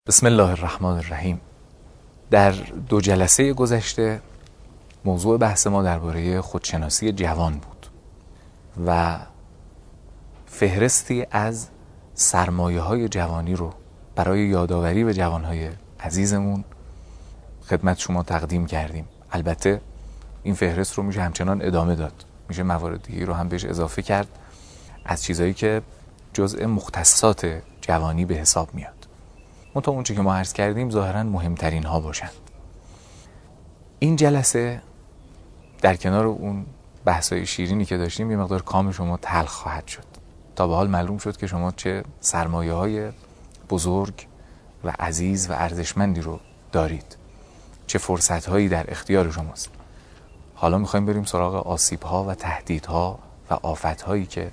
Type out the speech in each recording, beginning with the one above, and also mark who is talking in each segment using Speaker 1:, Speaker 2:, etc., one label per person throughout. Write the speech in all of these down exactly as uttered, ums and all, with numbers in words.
Speaker 1: بسم الله الرحمن الرحیم. در دو جلسه گذشته موضوع بحث ما درباره خودشناسی جوان بود و فهرستی از سرمایه‌های جوانی رو برای یادآوری به جوانهای عزیزمون خدمت شما تقدیم کردیم. البته این فهرست رو میشه همچنان ادامه داد، میشه موارد دیگه رو هم بهش اضافه کرد از چیزایی که جزء مختصات جوانی به حساب میاد. منتها اون چی که ما عرض کردیم ظاهراً مهمترین ها باشند. این جلسه در کنار اون بحثای شیرینی که داشتیم یه مقدار کام شما تلخ خواهد شد. تا به حال معلوم شد که شما چه سرمایه‌های بزرگ و عزیز و ارزشمندی رو دارید، چه فرصت‌هایی در اختیار شماست. حالا می‌خوایم بریم سراغ آسیب‌ها و تهدیدها و آفت‌هایی که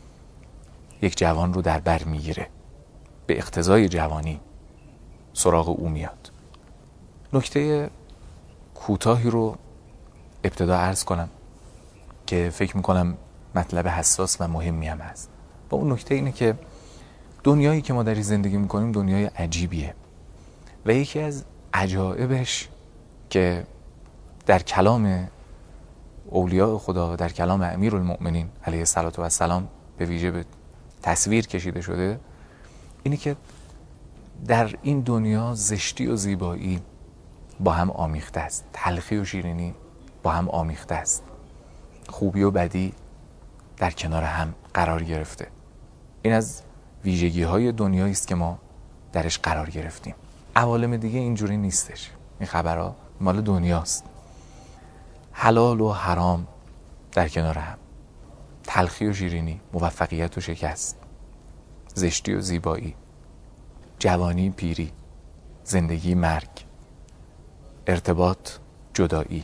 Speaker 1: یک جوان رو در بر میگیره، به اقتضای جوانی سراغ او میاد. نکته کوتاهی رو ابتدا عرض کنم که فکر میکنم مطلب حساس و مهمی هم هست. و اون نکته اینه که دنیایی که ما در زندگی میکنیم دنیای عجیبیه و یکی از عجایبش که در کلام اولیاء خدا و در کلام امیرالمؤمنین علیه السلام به ویژه به تصویر کشیده شده اینه که در این دنیا زشتی و زیبایی با هم آمیخته است، تلخی و شیرینی با هم آمیخته است، خوبی و بدی در کنار هم قرار گرفته. این از ویژگی های دنیایی است که ما درش قرار گرفتیم. عوالم دیگه اینجوری نیستش. این خبرها مال دنیاست. حلال و حرام در کنار هم، تلخی و شیرینی، موفقیت و شکست، زشتی و زیبایی، جوانی پیری، زندگی مرگ، ارتباط جدایی،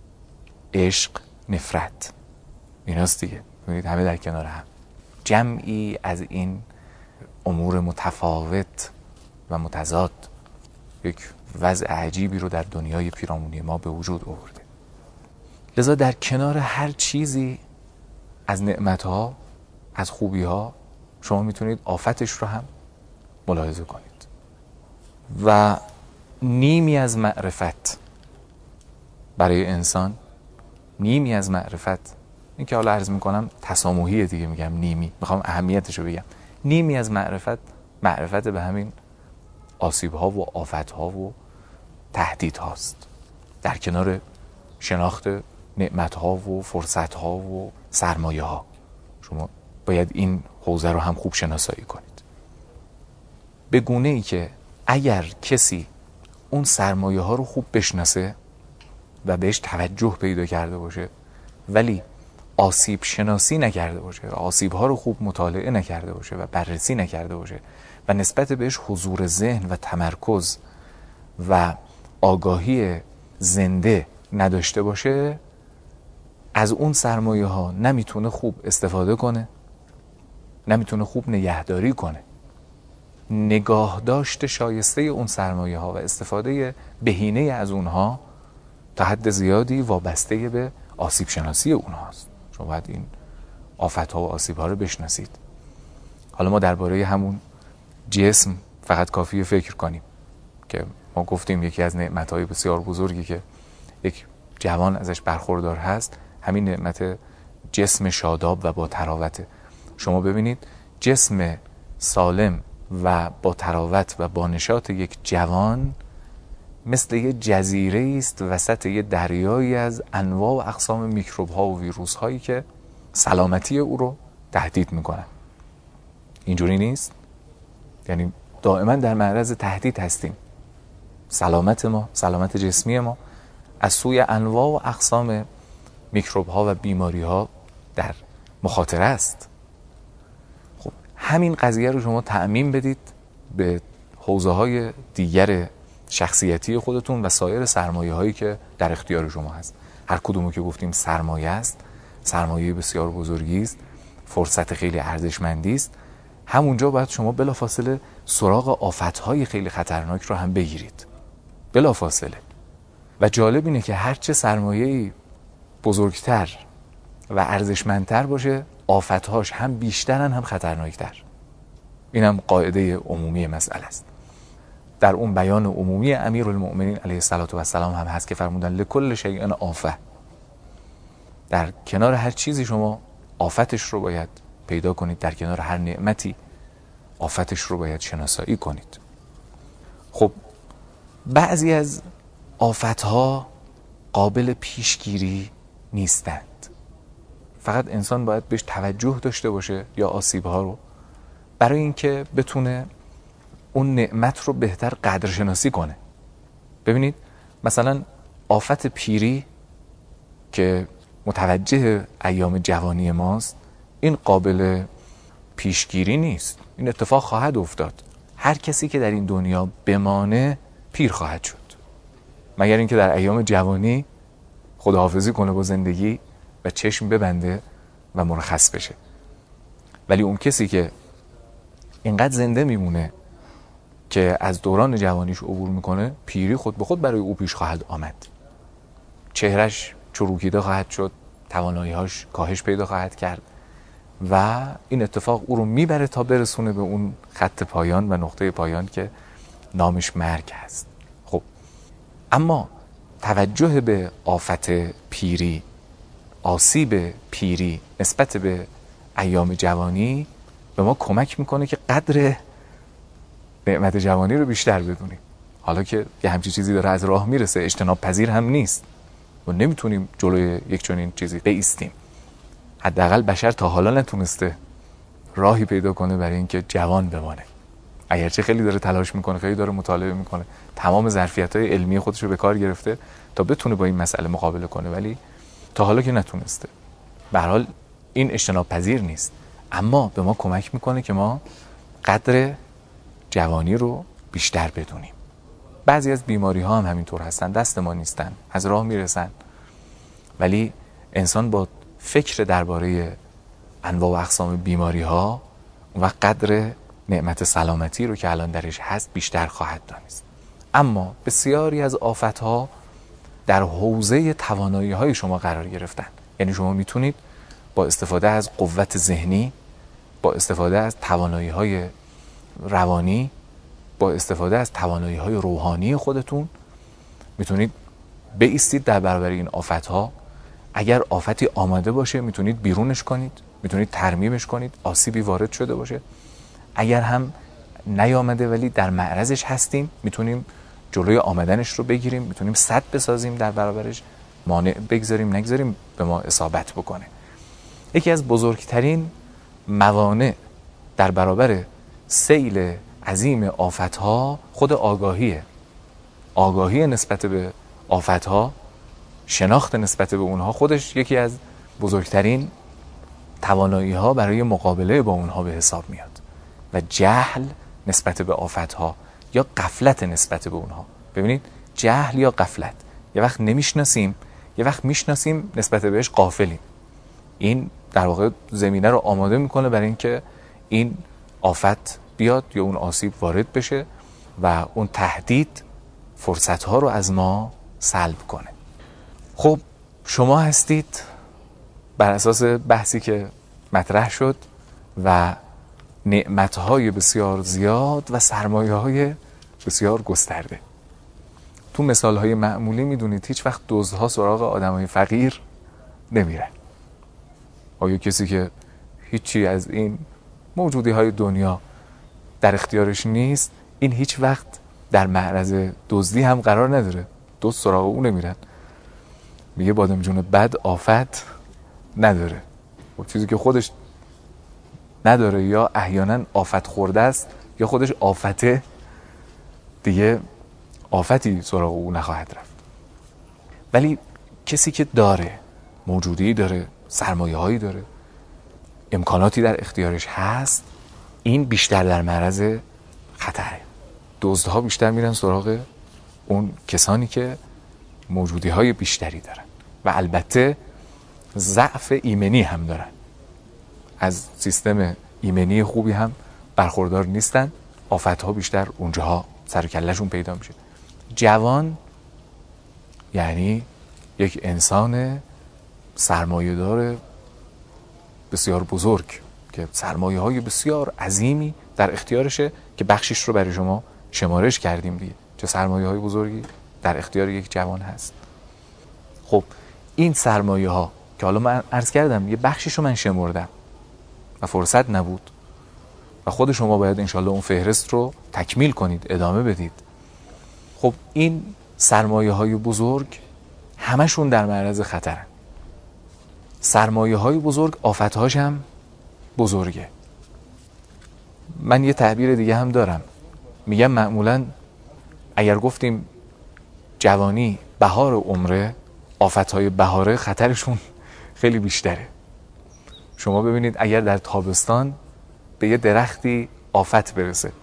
Speaker 1: عشق نفرت، ایناست دیگه. ببینید همه در کنار هم، جمعی از این امور متفاوت و متضاد یک وضع عجیبی رو در دنیای پیرامونی ما به وجود آورده. لذا در کنار هر چیزی از نعمتها، از خوبیها، شما میتونید آفتش رو هم ملاحظه کنید. و نیمی از معرفت برای انسان، نیمی از معرفت، این که حالا عرض میکنم تسامحیه دیگه، میگم نیمی، میخوام اهمیتش رو بگم. نیمی از معرفت معرفت به همین آسیبها و آفتها و تهدیدهاست، در کنار شناخت نعمتها و فرصتها و سرمایه ها. شما باید این حوزه رو هم خوب شناسایی کنید، به گونه ای که اگر کسی اون سرمایه ها رو خوب بشناسه و بهش توجه پیدا کرده باشه ولی آسیب شناسی نکرده باشه، آسیب ها رو خوب مطالعه نکرده باشه و بررسی نکرده باشه و نسبت بهش حضور ذهن و تمرکز و آگاهی زنده نداشته باشه، از اون سرمایه ها نمیتونه خوب استفاده کنه، نمیتونه خوب نگهداری کنه. نگاه داشته شایسته اون سرمایه ها و استفاده بهینه از اونها تا حد زیادی وابسته به آسیب شناسی اونهاست. شما باید این آفت ها و آسیب ها رو بشناسید. حالا ما درباره همون جسم فقط کافیه فکر کنیم که ما گفتیم یکی از نعمت های بسیار بزرگی که یک جوان ازش برخوردار هست همین نعمت جسم شاداب و با تراوته. شما ببینید جسم سالم و با تراوت و با نشاط یک جوان مثل یه جزیره است وسط یه دریایی از انواع و اقسام میکروب ها و ویروس هایی که سلامتی او رو تهدید میکنن. اینجوری نیست؟ یعنی دائما در معرض تهدید هستیم. سلامت ما، سلامت جسمی ما از سوی انواع و اقسام میکروب ها و بیماری ها در مخاطره است. خب همین قضیه رو شما تعمیم بدید به حوزه های دیگر شخصیتی خودتون و سایر سرمایه هایی که در اختیار شما هست. هر کدومو که گفتیم سرمایه است، سرمایه بسیار بزرگی است، فرصت خیلی ارزشمندی است. همونجا باید شما بلافاصله سراغ آفتهای خیلی خطرناک رو هم بگیرید، بلافاصله. و جالب اینه که هرچه سرمایه‌ای بزرگتر و ارزشمندتر باشه آفتهاش هم بیشترن هم خطرناکتر. اینم قاعده عمومی مسئله است. در اون بیان عمومی امیرالمؤمنین علیه السلام هم هست که فرمودن لکل شیء آفه، در کنار هر چیزی شما آفتش رو باید پیدا کنید، در کنار هر نعمتی آفتش رو باید شناسایی کنید. خب بعضی از آفتها قابل پیشگیری نیستند، فقط انسان باید بهش توجه داشته باشه یا آسیبها رو، برای اینکه بتونه اون نعمت رو بهتر قدرشناسی کنه. ببینید مثلا آفت پیری که متوجه ایام جوانی ماست، این قابل پیشگیری نیست، این اتفاق خواهد افتاد. هر کسی که در این دنیا بمانه پیر خواهد شد، مگر اینکه در ایام جوانی خداحافظی کنه با زندگی و چشم ببنده و مرخص بشه. ولی اون کسی که اینقدر زنده میمونه که از دوران جوانیش عبور میکنه، پیری خود به خود برای او پیش خواهد آمد. چهرش چروکیده خواهد شد، توانایی‌هاش کاهش پیدا خواهد کرد و این اتفاق او رو میبره تا برسونه به اون خط پایان و نقطه پایان که نامش مرگ هست. خب اما توجه به آفت پیری، آسیب پیری نسبت به ایام جوانی به ما کمک میکنه که قدر نعمت جوانی رو بیشتر بدونیم. حالا که یه همچین چیزی داره از راه میرسه، اجتناب پذیر هم نیست و نمیتونیم جلوی یک چنین چیزی بایستیم. حداقل بشر تا حالا نتونسته راهی پیدا کنه برای اینکه جوان بمانه، اگرچه خیلی داره تلاش میکنه، خیلی داره مطالعه میکنه، تمام ظرفیت‌های علمی خودش رو به کار گرفته تا بتونه با این مسئله مقابله کنه، ولی تا حالا که نتونسته. به هر حال این اجتناب پذیر نیست، اما به ما کمک میکنه که ما قدر جوانی رو بیشتر بدونیم. بعضی از بیماری ها هم همینطور هستن، دست ما نیستن، از راه میرسن، ولی انسان با فکر درباره انواع و اقسام بیماری ها و قدر نعمت سلامتی رو که الان درش هست بیشتر خواهد دانست. اما بسیاری از آفت ها در حوزه توانایی های شما قرار گرفتن، یعنی شما میتونید با استفاده از قوت ذهنی، با استفاده از توانایی های روانی، با استفاده از توانایی های روحانی خودتون میتونید بایستید در برابر این آفت ها. اگر آفتی آماده باشه میتونید بیرونش کنید، میتونید ترمیمش کنید، آسیبی وارد شده باشه. اگر هم نیامده ولی در معرضش هستیم، میتونیم جلوی آمدنش رو بگیریم، میتونیم سد بسازیم در برابرش، مانع بگذاریم نگذاریم به ما اصابت بکنه. یکی از بزرگترین موانع در برابر سیل عظیم آفتها خود آگاهیه. آگاهی نسبت به آفتها، شناخت نسبت به اونها خودش یکی از بزرگترین توانایی ها برای مقابله با اونها به حساب میاد. و جهل نسبت به آفتها یا غفلت نسبت به اونها. ببینید جهل یا غفلت، یه وقت نمیشناسیم، یه وقت میشناسیم نسبت بهش غافلیم. این در واقع زمینه رو آماده میکنه برای اینکه این آفت بیاد یا اون آسیب وارد بشه و اون تهدید فرصتها رو از ما سلب کنه. خب شما هستید بر اساس بحثی که مطرح شد و نعمتهای بسیار زیاد و سرمایه‌های بسیار گسترده. تو مثالهای معمولی میدونید هیچ وقت دزدها سراغ آدمای فقیر نمیرن. آیا کسی که هیچی از این موجودی های دنیا در اختیارش نیست، این هیچ وقت در معرض دزدی هم قرار نداره، دزد سراغ اون نمیرن. میگه بادم جون بد آفت نداره. و چیزی که خودش نداره یا احیانا آفت خورده است یا خودش آفته، دیگه آفتی سراغ او نخواهد رفت. ولی کسی که داره، موجودی داره، سرمایه هایی داره، امکاناتی در اختیارش هست، این بیشتر در معرض خطره. دزدها بیشتر میرن سراغ اون کسانی که موجودی های بیشتری دارن و البته ضعف ایمنی هم دارن، از سیستم ایمنی خوبی هم برخوردار نیستن. آفتها بیشتر اونجاها سر و کله‌شون پیدا میشه. جوان یعنی یک انسان سرمایه دار بسیار بزرگ که سرمایه های بسیار عظیمی در اختیارشه که بخشش رو برای شما شمارش کردیم دیگه چه سرمایه های بزرگی در اختیار یک جوان هست. خب این سرمایه ها که حالا من عرض کردم یه بخشش رو من شمردم و فرصت نبود و خود شما باید انشالله اون فهرست رو تکمیل کنید، ادامه بدید. خب این سرمایه های بزرگ همشون در معرض خطرن. سرمایه های بزرگ آفتهاش هم بزرگه. من یه تعبیر دیگه هم دارم، میگم معمولا اگر گفتیم جوانی بهار عمره، آفتهای بهاره خطرشون خیلی بیشتره. شما ببینید اگر در تابستان به یه درختی آفت برسه،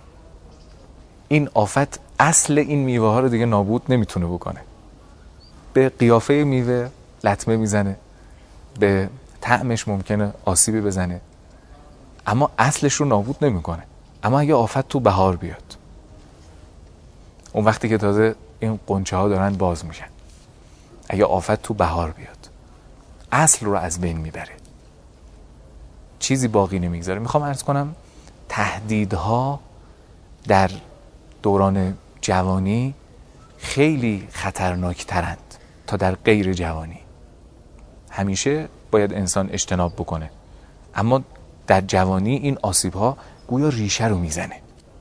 Speaker 1: این آفت اصل این میوه ها رو دیگه نابود نمیتونه بکنه. به قیافه میوه لطمه میزنه، به طعمش ممکنه آسیبی بزنه، اما اصلش رو نابود نمیکنه. اما اگه آفت تو بهار بیاد، اون وقتی که تازه این قنچه ها دارن باز میشن، اگه آفت تو بهار بیاد اصل رو از بین میبره، چیزی باقی نمیگذاره. میخوام عرض کنم تهدیدها در دوران جوانی خیلی خطرناکترند تا در غیر جوانی. همیشه باید انسان اجتناب بکنه، اما در جوانی این آسیب‌ها گویا ریشه رو میزنه،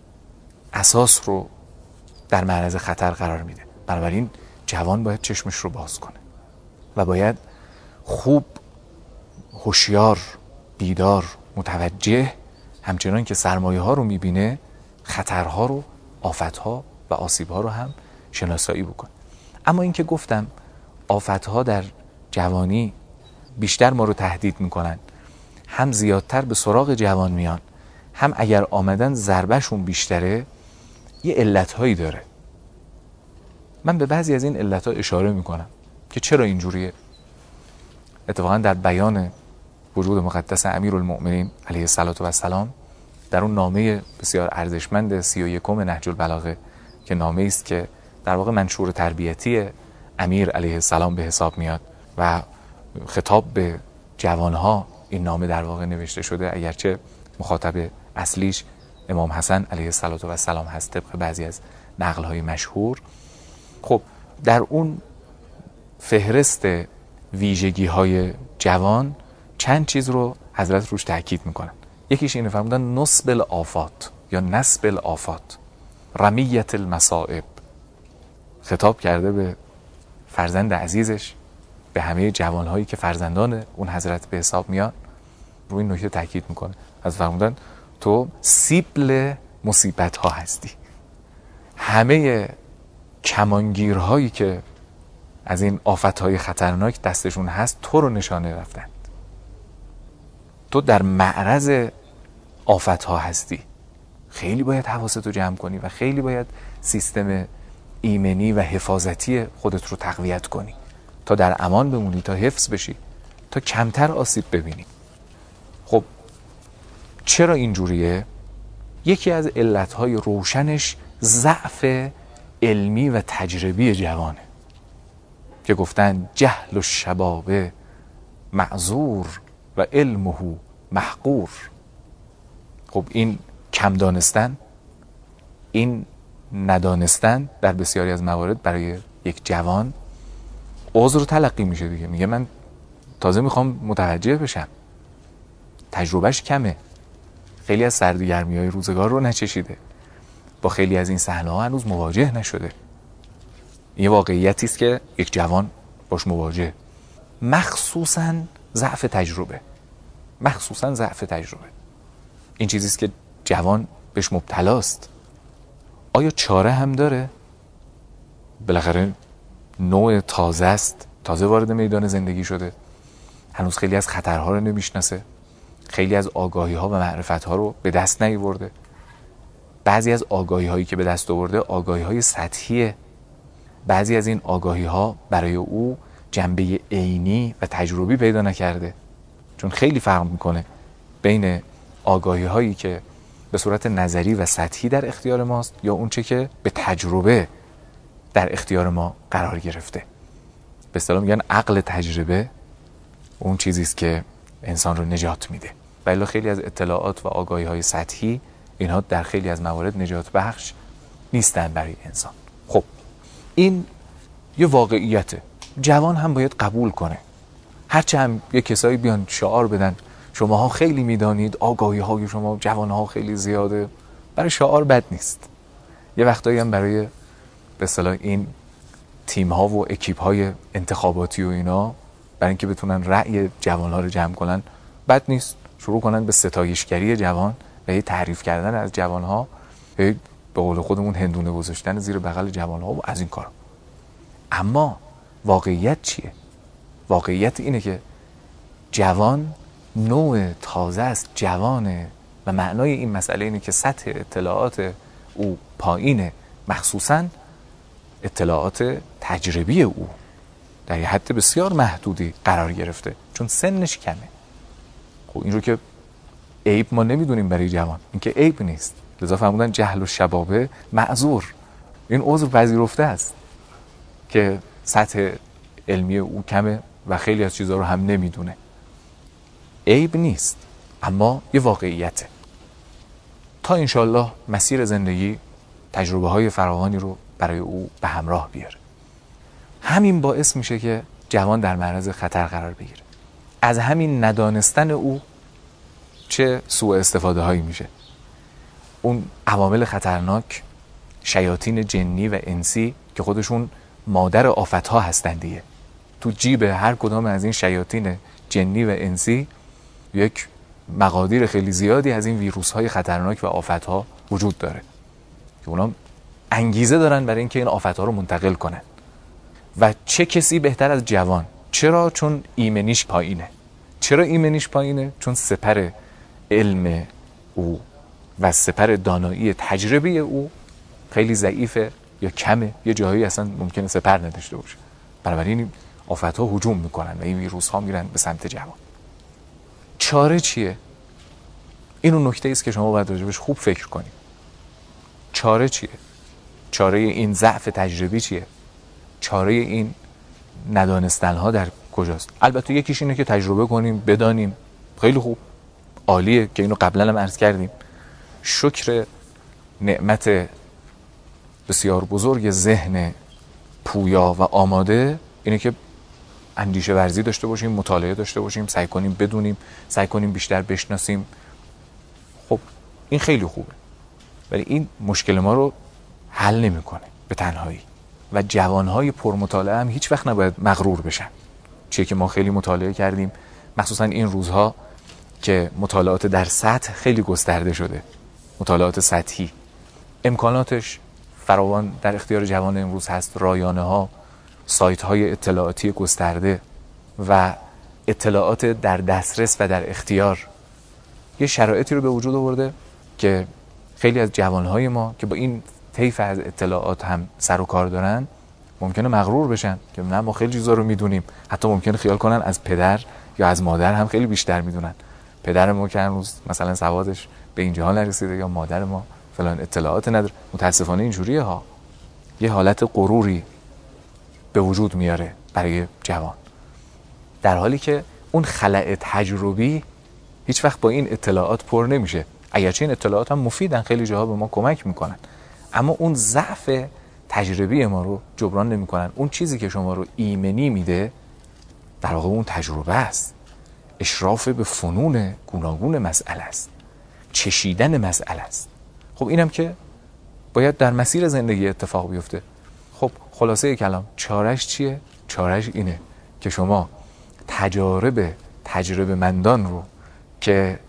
Speaker 1: اساس رو در معرض خطر قرار میده. بنابراین جوان باید چشمش رو باز کنه و باید خوب هوشیار، بیدار، متوجه، همچنان که سرمایه ها رو میبینه خطرها رو، آفتها و آسیبها رو هم شناسایی بکنه. اما این که گفتم آفتها در جوانی بیشتر ما رو تهدید میکنن، هم زیادتر به سراغ جوان میان، هم اگر آمدن ضربهشون بیشتره، یه علتهایی داره. من به بعضی از این علتها اشاره میکنم که چرا اینجوریه. اتفاقا در بیان وجود مقدس امیرالمؤمنین علیه السلام در اون نامه بسیار ارزشمند سی و یکم نهج البلاغه که نامه است که در واقع منشور تربیتی امیر علیه السلام به حساب میاد و خطاب به جوانها این نامه در واقع نوشته شده، اگرچه مخاطب اصلیش امام حسن علیه السلام هست طبق بعضی از نقل‌های مشهور. خب در اون فهرست ویژگی‌های جوان چند چیز رو حضرت روش تاکید میکنن. یکیش اینه، فرمودن نصب الآفات یا نصب الآفات، رمیت المصائب. خطاب کرده به فرزند عزیزش، به همه جوانهایی که فرزندان اون حضرت به حساب میان، روی این نکته تاکید میکنه. از فرمودن تو سیبل مصیبت ها هستی. همه کمانگیرهایی که از این آفتهای خطرناک دستشون هست تو رو نشانه رفتند. تو در معرض آفتها هستی. خیلی باید حواستو جمع کنی و خیلی باید سیستم ایمنی و حفاظتی خودت رو تقویت کنی تا در امان بمونی، تا حفظ بشی، تا کمتر آسیب ببینی. خب چرا اینجوریه؟ یکی از علتهای روشنش ضعف علمی و تجربی جوانه که گفتن جهل الشباب معذور و علمه محقور. خب این کم دانستن، این ندانستن در بسیاری از موارد برای یک جوان عذر تلقی میشه دیگه. میگه من تازه میخوام متوجه بشم، تجربهش کمه، خیلی از سردگرمی های روزگار رو نچشیده، با خیلی از این صحنه ها هنوز مواجه نشده. یه واقعیتی است که یک جوان باش مواجه، مخصوصاً ضعف تجربه مخصوصاً ضعف تجربه این چیزی است که جوان بهش مبتلاست. آیا چاره هم داره؟ بالاخره نوع تازه است، تازه وارد میدان زندگی شده، هنوز خیلی از خطرها رو نمیشناسه، خیلی از آگاهی ها و معرفت ها رو به دست نیاورده. بعضی از آگاهی هایی که به دست آورده آگاهی های سطحیه. بعضی از این آگاهی ها برای او جنبه عینی و تجربی پیدا نکرده، چون خیلی فرق میکنه بین آگاهی هایی که به صورت نظری و سطحی در اختیار ماست یا اون چه که به تجربه در اختیار ما قرار گرفته. به اصطلاح میگن عقل تجربه اون چیزی است که انسان رو نجات میده. ولی خیلی از اطلاعات و آگاهی های سطحی اینها در خیلی از موارد نجات بخش نیستن برای انسان. خب این یه واقعیته، جوان هم باید قبول کنه. هرچه هم یه کسایی بیان شعار بدن شماها خیلی میدانید، آگاهی های شما جوانها خیلی زیاده، برای شعار بد نیست. یه وقتایی هم برای به اصطلاح این تیم ها و اکیپ های انتخاباتی و اینا، برای اینکه بتونن رأی جوان ها رو جمع کنن، بد نیست شروع کنن به ستایشگری جوان و یه تعریف کردن از جوان ها، به قول خودمون هندونه گذاشتن زیر بغل جوان ها و از این کار. اما واقعیت چیه؟ واقعیت اینه که جوان نوع تازه است، جوانه و معنای این مسئله اینه که سطح اطلاعات او پایینه، مخصوصاً اطلاعات تجربی او در یه حد بسیار محدودی قرار گرفته، چون سنش کمه. خب این رو که عیب ما نمیدونیم برای جوان، این که عیب نیست، لذا فرمودن جهل و شبابه معذور، این عذر پذیرفته است که سطح علمی او کمه و خیلی از چیزها رو هم نمیدونه. عیب نیست، اما یه واقعیته. تا انشالله مسیر زندگی تجربه های فراوانی رو برای او به همراه بیاره. همین باعث میشه که جوان در معرض خطر قرار بگیره. از همین ندانستن او چه سوء استفاده هایی میشه. اون عوامل خطرناک، شیاطین جنی و انسی که خودشون مادر آفت ها هستند دیگه، تو جیب هر کدام از این شیاطین جنی و انسی یک مقادیر خیلی زیادی از این ویروس های خطرناک و آفت ها وجود داره که اونا انگیزه دارن برای اینکه این آفت ها رو منتقل کنن. و چه کسی بهتر از جوان؟ چرا؟ چون ایمنیش پایینه. چرا ایمنیش پایینه؟ چون سپر علم او و سپر دانایی تجربی او خیلی ضعیفه یا کمه، یه جایی اصلا ممکنه سپر نداشته باشه. بنابراین آفت ها هجوم میکنن و این ویروس ها میرن به سمت جوان. چاره چیه؟ این اون نکته است که شما باید راجبش خوب فکر کنید. چاره چیه؟ چاره این ضعف تجربی چیه؟ چاره این ندانستن ها در کجاست؟ البته یکیش اینه که تجربه کنیم، بدانیم، خیلی خوب، عالیه که اینو قبلا هم عرض کردیم. شکر نعمت بسیار بزرگ ذهن پویا و آماده اینه که اندیشه ورزی داشته باشیم، مطالعه داشته باشیم، سعی کنیم بدونیم، سعی کنیم بیشتر بشناسیم. خب این خیلی خوبه، ولی این مشکل ما رو حل نمیکنه به تنهایی. و جوانهای پرمطالعه هم هیچ وقت نباید مغرور بشن. چیه که ما خیلی مطالعه کردیم، مخصوصا این روزها که مطالعات در سطح خیلی گسترده شده، مطالعات سطحی امکاناتش فراوان در اختیار جوان امروز هست. رایانه ها، سایت های اطلاعاتی گسترده و اطلاعات در دسترس و در اختیار یه شرایطی رو به وجود آورده که خیلی از جوانهای ما که با این طیف از اطلاعات هم سر و کار دارن ممکنه مغرور بشن که نه ما خیلی چیزا رو میدونیم. حتی ممکنه خیال کنن از پدر یا از مادر هم خیلی بیشتر میدونن. پدر ما که هنوز مثلا سوادش به این جهان نرسیده یا مادر ما فلان اطلاعات نداره. متاسفانه اینجوریه ها. یه حالت غروری به وجود میاره برای جوان، در حالی که اون خلأ تجربی هیچ وقت با این اطلاعات پر نمیشه. اگرچه این اطلاعات هم مفیدن، خیلی جاها به ما کمک میکنن، اما اون ضعف تجربی ما رو جبران نمیکنن. اون چیزی که شما رو ایمنی میده در واقع اون تجربه است، اشراف به فنون گوناگون مسئله است، چشیدن مسئله است. خب اینم که باید در مسیر زندگی اتفاق بیفته. خب خلاصه کلام چارش چیه؟ چارش اینه که شما تجارب تجربه مندان رو که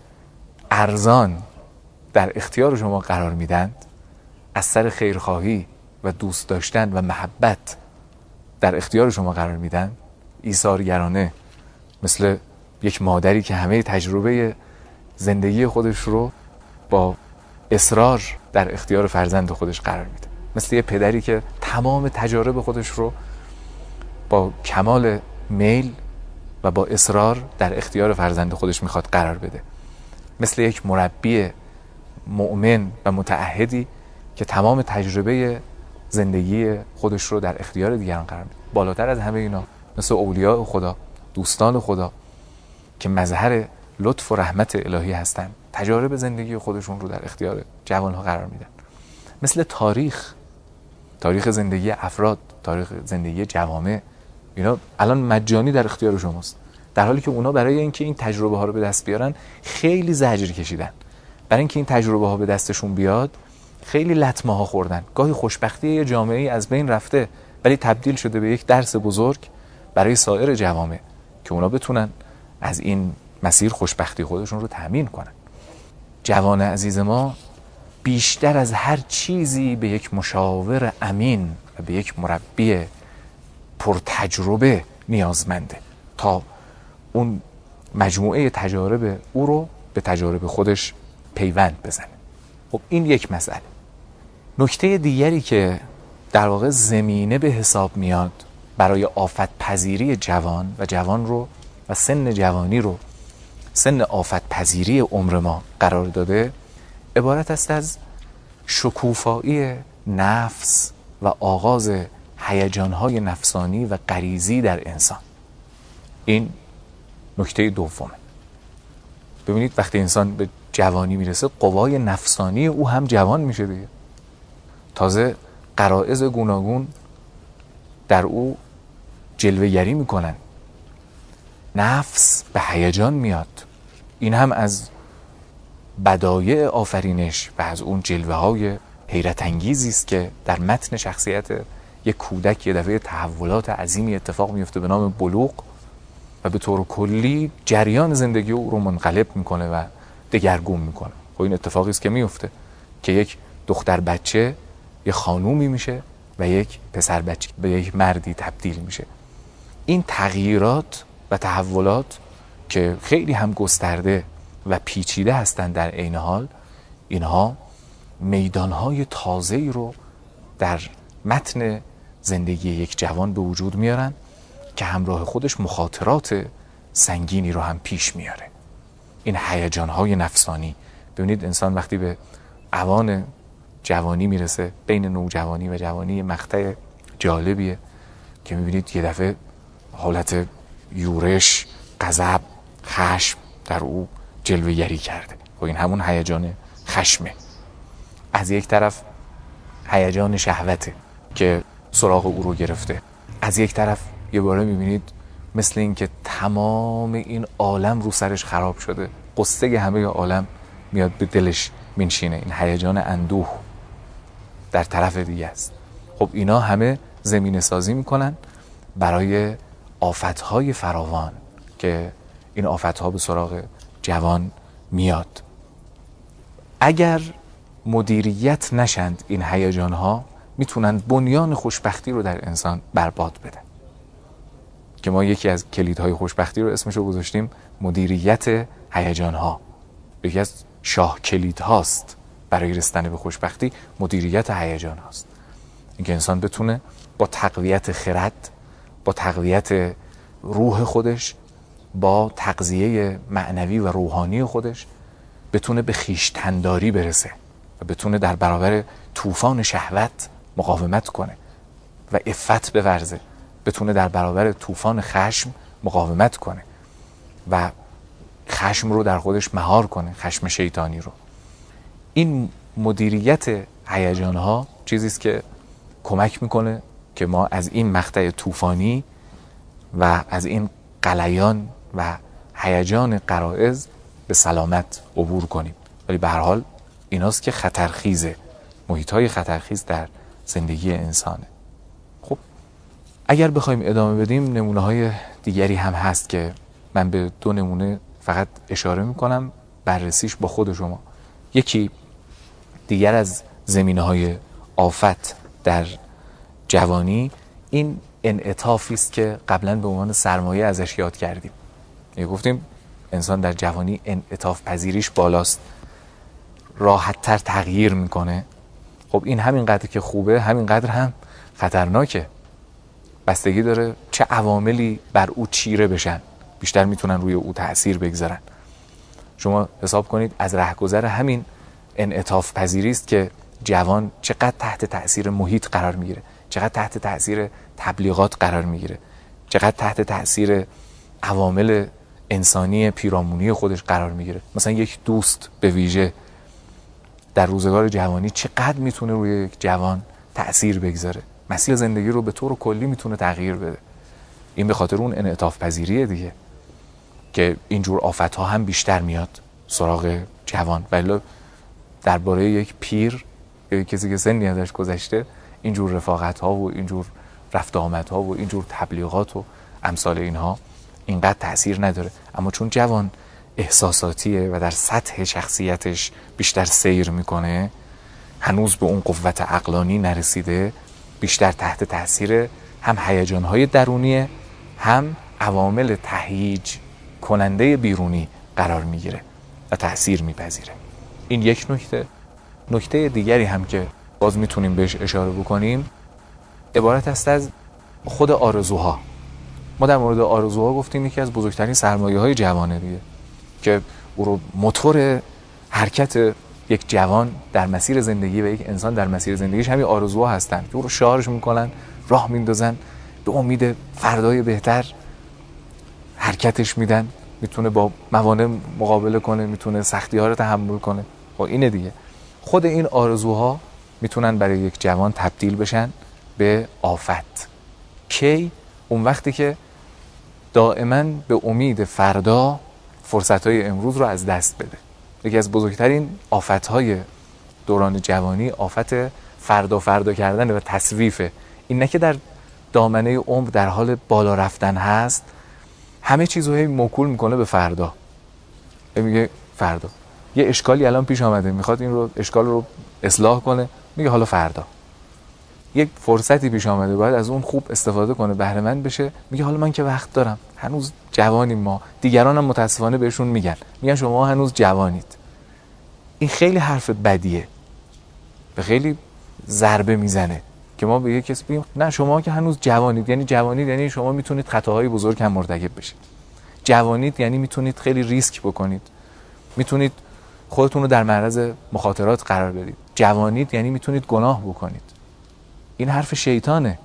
Speaker 1: ارزان در اختیار شما قرار میدند، از سر خیرخواهی و دوست داشتن و محبت در اختیار شما قرار میدن، ایثارگرانه، مثل یک مادری که همه تجربه زندگی خودش رو با اصرار در اختیار فرزند خودش قرار میده، مثل یه پدری که تمام تجارب خودش رو با کمال میل و با اصرار در اختیار فرزند خودش میخواد قرار بده، مثل یک مربی مؤمن و متعهدی که تمام تجربه زندگی خودش رو در اختیار دیگران قرار میده. بالاتر از همه اینا مثل اولیاء خدا، دوستان خدا که مظهر لطف و رحمت الهی هستن، تجارب زندگی خودشون رو در اختیار جوانها قرار میدن. مثل تاریخ تاریخ زندگی افراد، تاریخ زندگی جوامع، اینا الان مجانی در اختیار شماست، در حالی که اونا برای اینکه این تجربه ها رو به دست بیارن خیلی زجر کشیدن. برای اینکه این تجربه ها به دستشون بیاد خیلی لطمه ها خوردن. گاهی خوشبختی یه جامعه از بین رفته ولی تبدیل شده به یک درس بزرگ برای سایر جوامع که اونا بتونن از این مسیر خوشبختی خودشون رو تأمین کنن. جوان عزیز ما بیشتر از هر چیزی به یک مشاور امین و به یک مربی پرتجربه نیازمنده تا اون مجموعه تجارب او رو به تجارب خودش پیوند بزنه. خب این یک مسئله. نکته دیگری که در واقع زمینه به حساب میاد برای آفت پذیری جوان و جوان رو و سن جوانی رو سن آفت پذیری عمر ما قرار داده، عبارت است از شکوفایی نفس و آغاز هیجان‌های نفسانی و غریزی در انسان. این نکته دومه. ببینید وقتی انسان به جوانی میرسه قوای نفسانی او هم جوان میشه دیگه. تازه غرایز گوناگون در او جلوه‌گری میکنن، نفس به هیجان میاد. این هم از بدایع آفرینش و از اون جلوه های حیرت انگیزی است که در متن شخصیت یک کودک یه دفعه تحولات عظیمی اتفاق میفته به نام بلوغ و به طور کلی جریان زندگی او رو منقلب میکنه و دگرگون میکنه. خب این اتفاقی است که میفته که یک دختر بچه یک خانومی میشه و یک پسر بچه به یک مردی تبدیل میشه. این تغییرات و تحولات که خیلی هم گسترده و پیچیده هستند در عین حال، اینها میدانهای تازه‌ای رو در متن زندگی یک جوان به وجود میارن که همراه خودش مخاطرات سنگینی رو هم پیش میاره. این هیجانهای نفسانی، ببینید انسان وقتی به اوان جوانی میرسه، بین نوجوانی و جوانی مقطع جالبیه که میبینید یه دفعه حالت یورش، غضب، خشم در او جلوه‌گری کرده و این همون هیجان خشمه. از یک طرف هیجان شهوته که سراغ او رو گرفته، از یک طرف یه باره میبینید مثل این که تمام این عالم رو سرش خراب شده، قصه همه عالم میاد به دلش مینشینه. این هیجان اندوه در طرف دیگه است. خب اینا همه زمینه سازی میکنن برای آفتهای فراوان که این آفتها به سراغ جوان میاد. اگر مدیریت نشند این هیجانها میتونن بنیان خوشبختی رو در انسان برباد بدن، که ما یکی از کلیدهای خوشبختی رو اسمش رو گذاشتیم مدیریت هیجانها. یکی از شاه کلید هاست برای رسیدن به خوشبختی مدیریت هیجان هاست. اینکه انسان بتونه با تقویت خرد، با تقویت روح خودش، با تغذیه معنوی و روحانی خودش بتونه به خویشتن‌داری برسه و بتونه در برابر طوفان شهوت مقاومت کنه و عفت بورزه، بتونه در برابر طوفان خشم مقاومت کنه و خشم رو در خودش مهار کنه، خشم شیطانی رو. این مدیریت هیجان‌ها چیزی است که کمک میکنه که ما از این مقطع طوفانی و از این غلیان و هیجان غرایز به سلامت عبور کنیم. ولی به هر حال ایناست که خطرخیزه، محیط‌های خطرخیز در زندگی انسانه. خب اگر بخوایم ادامه بدیم نمونه‌های دیگری هم هست که من به دو نمونه فقط اشاره میکنم، بررسیش با خود شما. یکی دیگر از زمینه‌های آفت در جوانی این انعطافی است که قبلا به عنوان سرمایه ازش یاد کردیم. یه گفتیم انسان در جوانی انعطاف پذیریش بالاست، راحت‌تر تغییر میکنه. خب این همینقدر که خوبه همینقدر هم خطرناکه. بستگی داره چه عواملی بر او چیره بشن، بیشتر میتونن روی او تأثیر بگذارن. شما حساب کنید از رهگذر همین انعطاف پذیری است که جوان چقدر تحت تأثیر محیط قرار میگیره، چقدر تحت تأثیر تبلیغات قرار میگیره، چقدر تحت تأثیر عوامل انسانی پیرامونی خودش قرار میگیره. مثلا یک دوست به ویژه در روزگار جوانی چقدر میتونه روی یک جوان تأثیر بگذاره، مسیر زندگی رو به طور کلی میتونه تغییر بده. این به خاطر اون انعطاف پذیریه دیگه که اینجور آفت‌ها هم بیشتر میاد سراغ جوان. ولی درباره یک پیر یا کسی که سنی ازش گذشته اینجور رفاقت‌ها و اینجور رفت آمدها و اینجور تبلیغات و امثال اینها اینقدر تأثیر نداره. اما چون جوان احساساتیه و در سطح شخصیتش بیشتر سیر میکنه، هنوز به اون قوت عقلانی نرسیده، بیشتر تحت تأثیر هم هیجان‌های درونیه هم عوامل تهییج کننده بیرونی قرار میگیره و تأثیر میپذیره. این یک نکته. نکته دیگری هم که باز میتونیم بهش اشاره بکنیم عبارت است از خود آرزوها. ما در مورد آرزوها گفتیم یکی از بزرگترین سرمایه‌های جوانه دیگه، که او رو موتور حرکت یک جوان در مسیر زندگی و یک انسان در مسیر زندگیش همین آرزوها هستن که او رو شارژ میکنن، راه میندازن، به امید فردای بهتر حرکتش میدن. میتونه با موانع مقابله کنه، میتونه سختی‌ها رو تحمل کنه. خب اینه دیگه. خود این آرزوها میتونن برای یک جوان تبدیل بشن به آفت. کی؟ اون وقتی که دائما به امید فردا فرصت‌های امروز رو از دست بده. یکی از بزرگترین آفت‌های دوران جوانی آفت فردا فردا کردن و تسویفه. این نه که در دامنه عمر در حال بالا رفتن هست، همه چیزو هی موکول میکنه به فردا. میگه فردا یه اشکالی الان پیش آمده، میخواد این رو اشکال رو اصلاح کنه، میگه حالا فردا. یک فرصتی پیش آمده باید از اون خوب استفاده کنه، بهره مند بشه، میگه حالا من که وقت دارم، هنوز جوانیم ما. دیگران هم متاسفانه بهشون میگن میگن شما هنوز جوانید. این خیلی حرف بدیه، به خیلی ضربه میزنه که ما به یک کسی بگیم نه شما که هنوز جوانید. یعنی جوانید یعنی شما میتونید خطاهای بزرگ هم مرتکب بشید. جوانید یعنی میتونید خیلی ریسک بکنید، میتونید خودتون رو در معرض مخاطرات قرار بدید. جوانید یعنی میتونید گناه بکنید. این حرف شیطانه.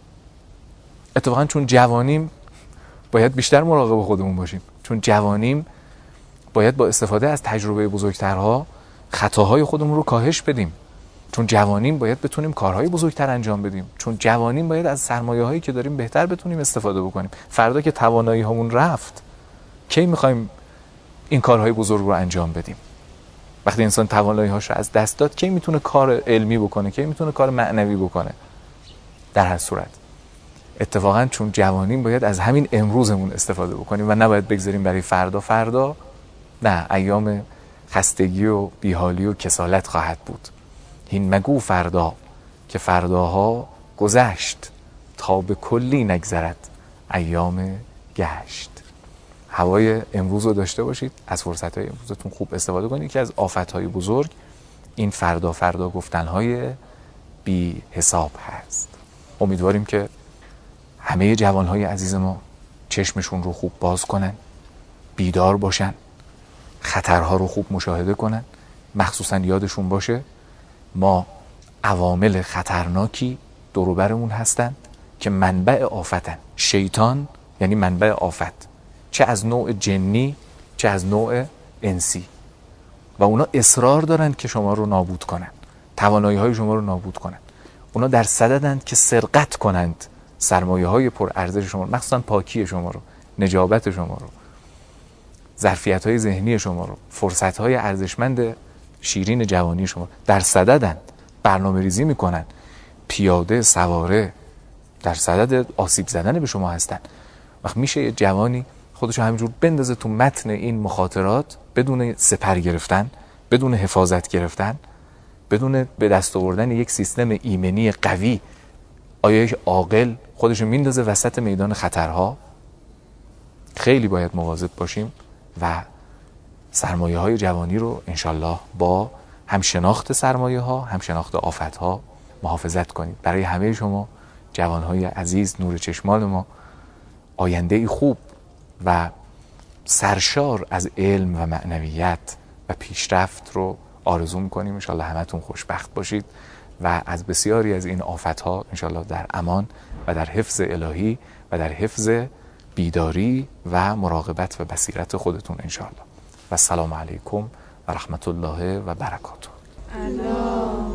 Speaker 1: اتفاقا چون جوانیم باید بیشتر مراقب خودمون باشیم، چون جوانیم باید با استفاده از تجربه بزرگترها خطاهای خودمون رو کاهش بدیم، چون جوانیم باید بتونیم کارهای بزرگتر انجام بدیم، چون جوانیم باید از سرمایه‌هایی که داریم بهتر بتونیم استفاده بکنیم. فردا که توانایی هامون رفت، کی می‌خوایم این کارهای بزرگ رو انجام بدیم؟ وقتی انسان توانایی‌هاش رو از دست داد، کی میتونه کار علمی بکنه، کی میتونه کار معنوی بکنه؟ در هر صورت اتفاقا چون جوانیم باید از همین امروزمون استفاده بکنیم و نباید بگذاریم برای فردا. فردا نه، ایام خستگی و بیحالی و کسالت خواهد بود. هین مگو فردا که فرداها گذشت، تا به کلی نگذرد ایام گشت. هوای امروز رو داشته باشید، از فرصت‌های امروزتون خوب استفاده کنید. یکی از آفت‌های بزرگ این فردا فردا گفتن‌های بی حساب هست. امیدواریم که همه جوان‌های عزیز ما چشمشون رو خوب باز کنن، بیدار باشن، خطرها رو خوب مشاهده کنن، مخصوصا یادشون باشه ما عوامل خطرناکی دور و برمون هستن که منبع آفتن. شیطان یعنی منبع آفت، چه از نوع جنی چه از نوع انسی، و اونا اصرار دارن که شما رو نابود کنن، توانایی های شما رو نابود کنن. اونا در صددند که سرقت کنند سرمایه های پر ارزش شما رو، مخصوصا پاکی شما رو، نجابت شما رو، ظرفیت های ذهنی شما رو، فرصت های ارزشمند شیرین جوانی شما. در صددند، برنامه ریزی میکنن، پیاده سواره در صدد آسیب زدن به شما هستن. وقت میشه یه جوانی خودشو همینجور بندازه تو متن این مخاطرات بدون سپر گرفتن، بدون حفاظت گرفتن، بدون به دست آوردن یک سیستم ایمنی قوی؟ آیا یک عاقل خودشو میندازه وسط میدان خطرها؟ خیلی باید مواظب باشیم و سرمایه های جوانی رو انشالله با هم شناخت سرمایه ها هم شناخت آفت ها محافظت کنید. برای همه شما جوان های عزیز، نور چشمان ما، آینده ای خوب و سرشار از علم و معنویت و پیشرفت رو آرزو میکنیم. انشالله همتون خوشبخت باشید و از بسیاری از این آفت ها انشالله در امان و در حفظ الهی و در حفظ بیداری و مراقبت و بصیرت خودتون انشالله. و السلام علیکم و رحمت الله و برکاته.
Speaker 2: الله